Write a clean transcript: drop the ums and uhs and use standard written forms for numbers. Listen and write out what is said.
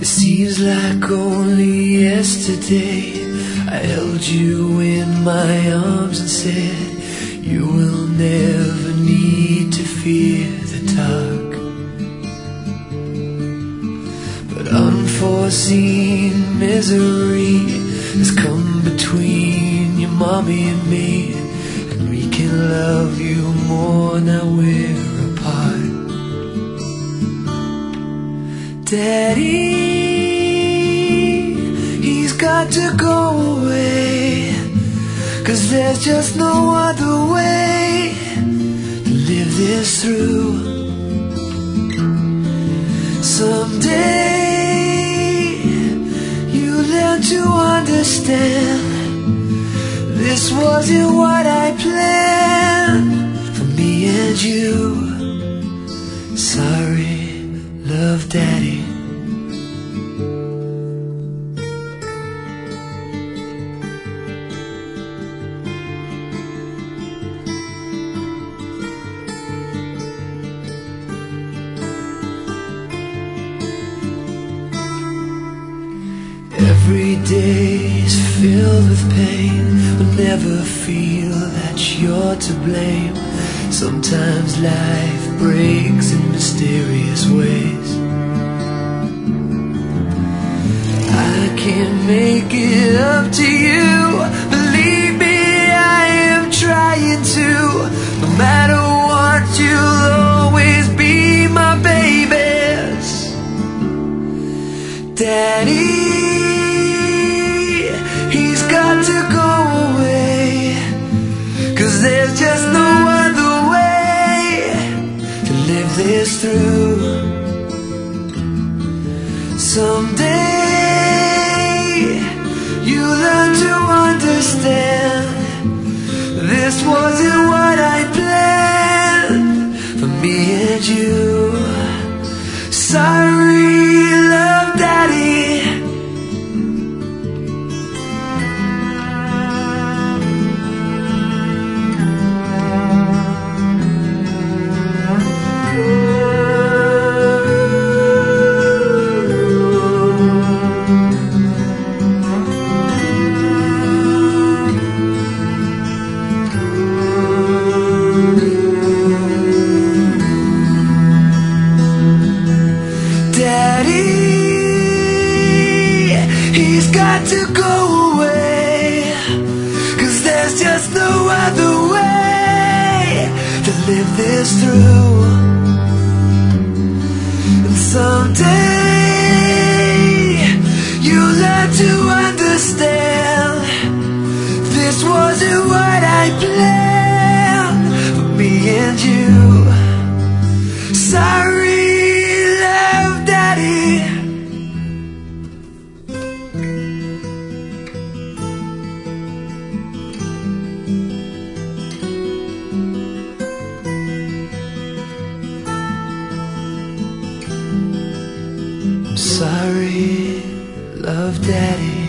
It seems like only yesterday I held you in my arms and said, you will never need to fear the dark. But unforeseen misery has come between your mommy and me, and we can love you more now we're apart. Daddy, he's got to go away, 'cause there's just no other way to live this through. Someday you learn to understand, this wasn't what I planned for me and you. Sorry, love, Daddy. Every day is filled with pain, we'll never feel that you're to blame. Sometimes life breaks in mysterious ways. I can't make it up to you, believe me, I am trying to. No matter what, you'll always be my babies. Daddy, he's got to go away, 'cause there's just no other way to live this through. Someday you learn to understand, this wasn't what I planned for me and you. Sorry, love, Daddy. He's got to go away, 'cause there's just no other way to live this through. And someday you'll learn to understand, this wasn't what I planned for me and you. Sorry, love, Daddy. Sorry, love, Daddy.